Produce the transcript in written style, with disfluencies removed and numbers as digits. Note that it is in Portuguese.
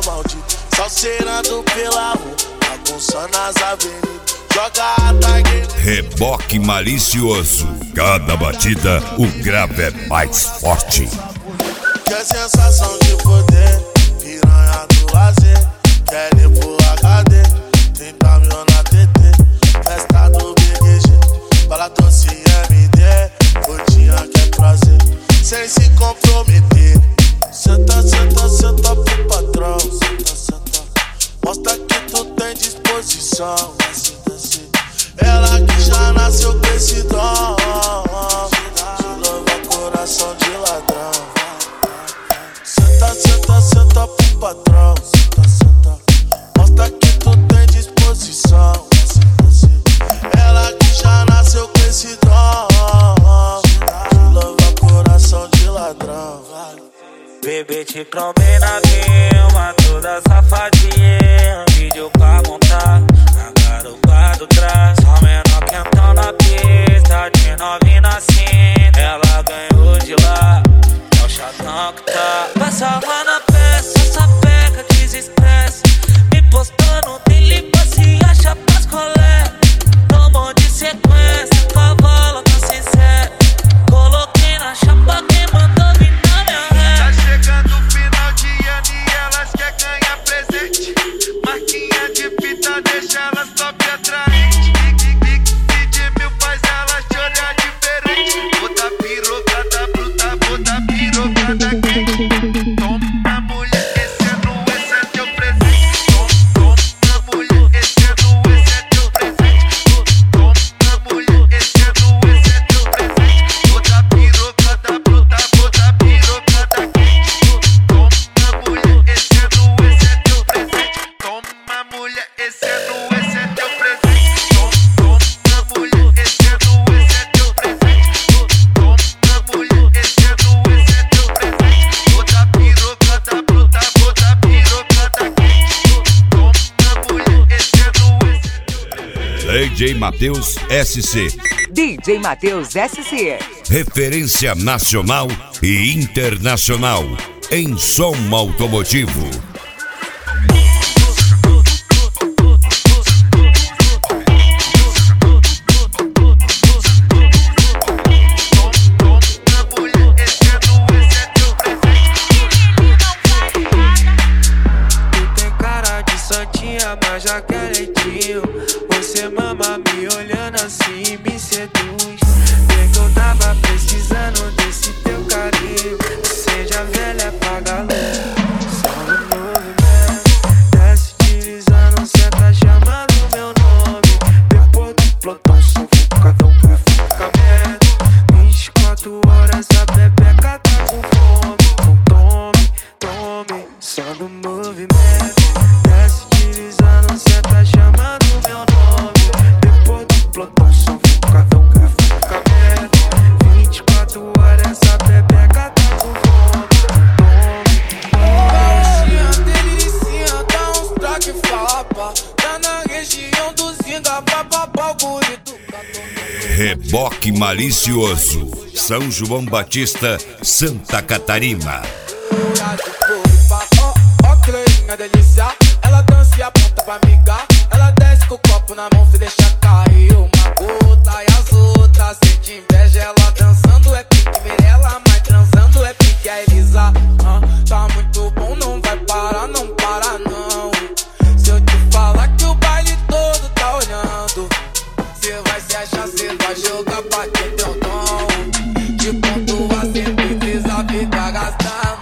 maldito. Salseirando pela rua, bagunçando as avenidas. Joga a tag. Reboque malicioso. Cada batida, o grave é mais forte. Que a sensação de poder, piranha do lazer. Quer ir pro HD, 30 mil na TT. Festa do BGG, bala doce MD. Rodinha quer trazer, sem se comprometer. Senta, senta, senta pro patrão. Senta, senta, mostra que tu tem disposição. Assim, assim. Ela que já nasceu com esse dom. De louva coração de ladrão. Senta, senta, senta pro patrão. Senta, senta, mostra que tu tem disposição. Assim, assim. Ela que já nasceu com esse dom. De louva coração de ladrão. Bebê te cromei na rima, toda safadinha. Vídeo pra montar, na garupa do trás. Só menor quentão na pista, de novinha assim. Ela ganhou de lá, é o chatão que tá. Passa lá na peça, essa peca desestressa. Me postou no dele pra se achar pras colé. Tomou de sequência, cavalo tá sincero. Coloquei na chapa quem mandou vir na minha ré. Tá chegando o final de ano e elas quer ganhar presente. Marquinha de fita deixa elas top atraente. E de mil faz elas te olhar diferente. Vou dar pirocada bruta, vou dar pirocada quente. Toma mulher, esse é teu presente. Toma mulher, esse é teu presente. Toma mulher, esse é teu presente. Vou dar pirocada bruta, vou dar pirocada quente. Toma mulher, esse é teu presente. Toma mulher, esse é teu presente. Toma mulher, esse é teu presente. Toma mulher, esse é teu presente. Vou dar pirocada bruta, vou dar pirocada quente. Toma mulher, esse é teu presente. DJ Matheus SC. DJ Matheus SC. Referência nacional e internacional em som automotivo. Tu tem cara de santinha, mas já quer leitinho. Você mama me olhando assim e me seduz. Vê que eu tava precisando desse teu carinho. Seja velha, apaga a luz. Só no movimento, desce deslizando, cê tá chamando meu nome. Depois do plantão, sufocadão pro enforcamento. 24 horas a bebeca tá com fome. Então tome, tome, só no movimento. Desce deslizando, cê tá chamando meu nome. Depois do plantão, sufocadão pro enforcamento. 24 horas a bebeca tá com fome. Baixinha, delicinha, dá uns troque fapa. Tá na região do Zinga, papapá, o gurito. Reboque malicioso. São João Batista, Santa Catarina. Ó, Cleinha, delícia. Ela dança e aponta pra amiga. Ela desce com o copo na mão, se deixa cair uma gota. E as outras sente inveja. Ela dançando é pique Mirella, mas transando é pique a Elisa. Tá muito bom, não vai parar, não para não. Se eu te falar que o baile todo tá olhando, cê vai se achar, cê vai jogar pra quem tem o dom. De ponto a 100 precisa ficar gastando.